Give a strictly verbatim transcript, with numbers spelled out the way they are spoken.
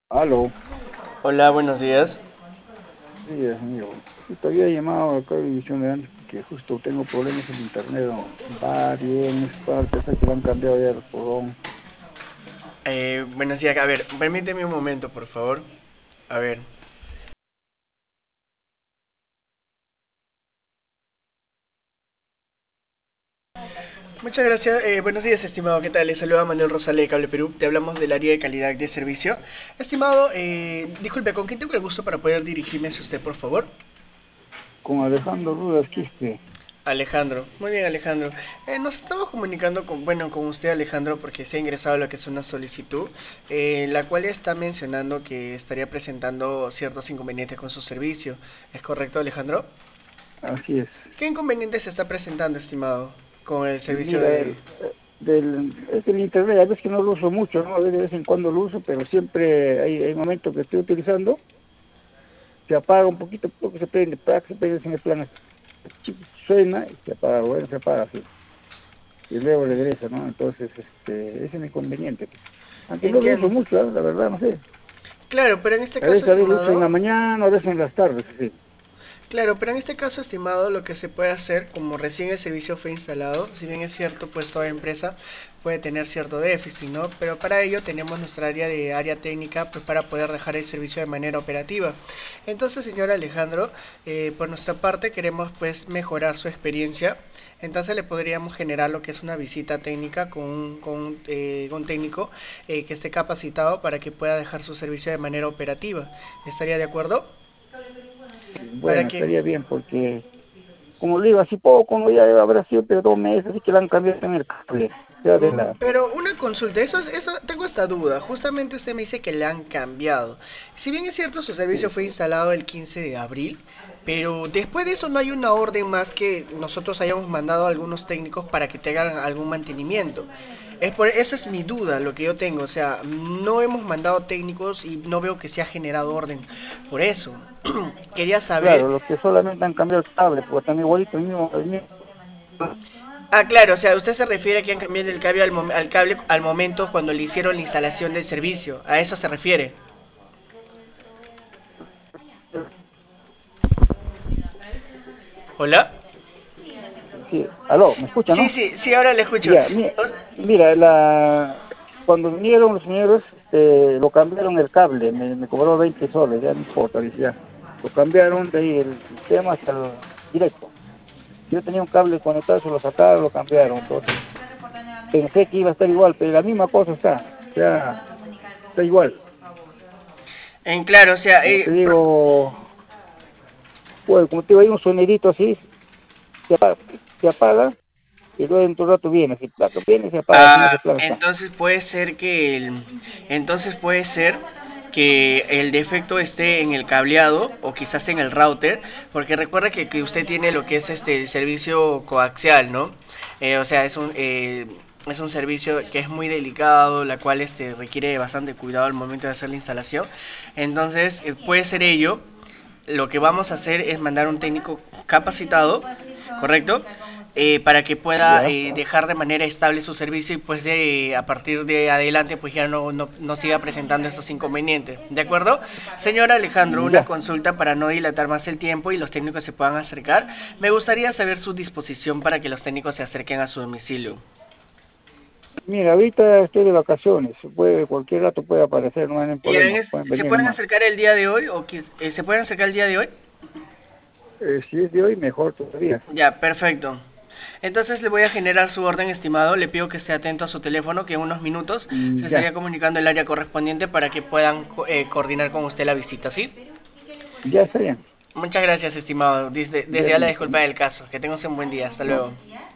Aló, Hola, buenos días. sí, amigo. Justo había llamado acá a División de antes porque justo tengo problemas en internet, no va bien, es parte, sé que lo han cambiado ya el fogón. Eh, buenos días. A ver, permíteme un momento, por favor. A ver. Muchas gracias. Eh, buenos días, estimado. ¿Qué tal? Les saluda Manuel Rosales de Cable Perú. Te hablamos del área de calidad de servicio. Estimado, eh, disculpe, ¿con quién tengo el gusto para poder dirigirme hacia usted, por favor? Con Alejandro Rudas Quispe. Alejandro. Muy bien, Alejandro. Eh, nos estamos comunicando con, bueno, con usted, Alejandro, porque se ha ingresado a lo que es una solicitud, eh, la cual está mencionando que estaría presentando ciertos inconvenientes con su servicio. ¿Es correcto, Alejandro? Así es. ¿Qué inconveniente se está presentando, estimado, con el servicio Mira, de... el, eh, del, es el internet, a veces que no lo uso mucho, ¿no? De vez en cuando lo uso, pero siempre hay, hay momentos que estoy utilizando, se apaga un poquito, porque se prende, ¡prac! Se prende en el plan, chip, suena y se apaga, bueno, se apaga así. Y luego regresa, ¿no? Entonces, este, ese es el inconveniente, pues. Aunque no lo uso Entiendo. mucho, ¿eh? La verdad, no sé. Claro, pero en este A caso, veces, a veces lo uso en la estimado, mañana, a veces en las tardes, sí. claro, pero en este caso, estimado, lo que se puede hacer, como recién el servicio fue instalado, si bien es cierto, pues toda empresa puede tener cierto déficit, ¿no? Pero para ello tenemos nuestra área de área técnica, pues para poder dejar el servicio de manera operativa. Entonces, señor Alejandro, eh, por nuestra parte queremos pues mejorar su experiencia. Entonces le podríamos generar lo que es una visita técnica con un, con un, eh, un técnico eh, que esté capacitado para que pueda dejar su servicio de manera operativa. ¿Estaría de acuerdo? Para Bueno, que estaría bien porque, como le digo, así poco, no ya habrá sido, pero dos meses, así que le han cambiado en el cable. Ya de Mm, la... Pero una consulta, eso, es- eso, tengo esta duda. Justamente usted me dice que le han cambiado. Si bien es cierto, su servicio Sí. fue instalado el quince de abril, pero después de eso no hay una orden más que nosotros hayamos mandado a algunos técnicos para que tengan algún mantenimiento. Es por, esa es mi duda, lo que yo tengo. O sea, no hemos mandado técnicos y no veo que se ha generado orden. Por eso, quería saber. Claro, lo que solamente han cambiado el cable, porque también igualito, el mismo, el mismo. Ah, claro, o sea, usted se refiere a que han cambiado el cable al, mom- al cable al momento cuando le hicieron la instalación del servicio. A eso se refiere. ¿Hola? Sí, aló, ¿me escucha, Sí, no? sí, sí, ahora le escucho. Ya, mi- mira, la, cuando vinieron los señores, este, lo cambiaron el cable, me, me cobró veinte soles, ya no importa, dice ya. Lo cambiaron de ahí el sistema hasta el directo. Yo tenía un cable conectado, se lo sacaron, lo cambiaron, entonces pensé que iba a estar igual, pero la misma cosa está, o sea, está igual. En claro, o sea, Como te eh, pro- digo, pues, como te digo, hay un sonidito así, se apaga, se apaga y luego dentro de un rato viene, si placa viene, se apaga, así en ah, ese plan está. entonces puede ser que el, entonces puede ser que el defecto esté en el cableado o quizás en el router, porque recuerda que, que usted tiene lo que es este el servicio coaxial, ¿no? Eh, o sea, es un eh, es un servicio que es muy delicado, la cual este requiere bastante cuidado al momento de hacer la instalación. Entonces, eh, puede ser ello. Lo que vamos a hacer es mandar un técnico capacitado, ¿correcto? Eh, para que pueda Ya, eh, dejar de manera estable su servicio y pues de, a partir de adelante pues ya no, no, no siga presentando estos inconvenientes. ¿De acuerdo? Señor Alejandro, una ya. consulta para no dilatar más el tiempo y los técnicos se puedan acercar. Me gustaría saber su disposición para que los técnicos se acerquen a su domicilio. Mira, ahorita estoy de vacaciones, puede, cualquier rato puede aparecer, no hay ningún ¿Y problema, en pueden ¿Se venir pueden nomás. acercar el día de hoy? ¿O que, eh, se pueden acercar el día de hoy? Eh, si es de hoy, mejor todavía. Ya, perfecto. Entonces le voy a generar su orden, estimado. Le pido que esté atento a su teléfono, que en unos minutos se Mm, ya, estaría comunicando el área correspondiente para que puedan co- eh, coordinar con usted la visita, ¿sí? ya está bien. Muchas gracias, estimado. Desde, Ya desde ya la listo. disculpa del caso. Que tengas un buen día. Hasta No, luego.